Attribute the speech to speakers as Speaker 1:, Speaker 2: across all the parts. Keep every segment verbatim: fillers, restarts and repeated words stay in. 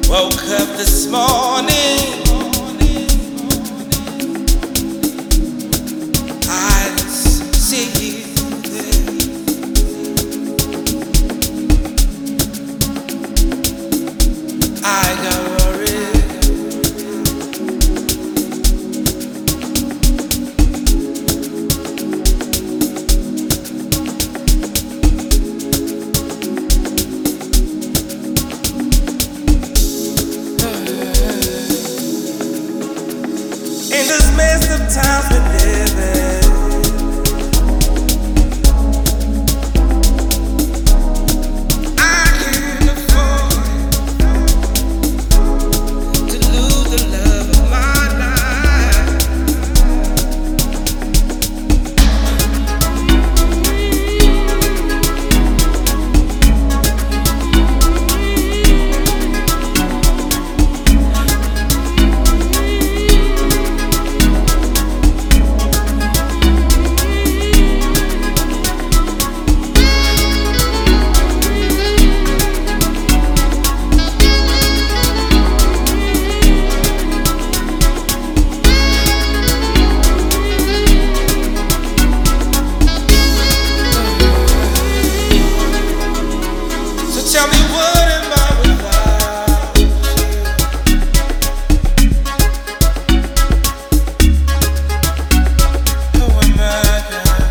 Speaker 1: Woke up this morning, I see you there. I got worried. In this mess of times we live in, I can't afford to lose the love of my life. Tell me what am I without you? Who am I now?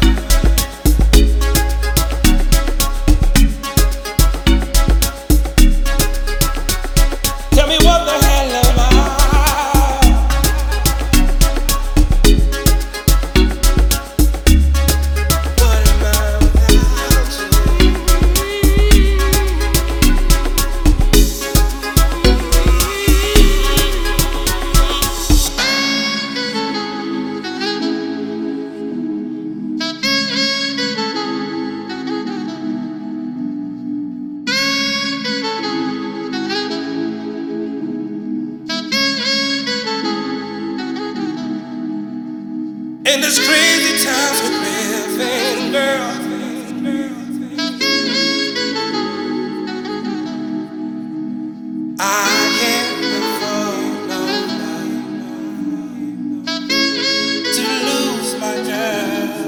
Speaker 1: Tell me what the hell am I? What am I without you? In this crazy times we live in, girl, I can't afford no to lose my girl.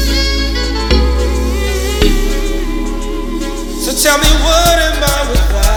Speaker 1: So tell me what am I without?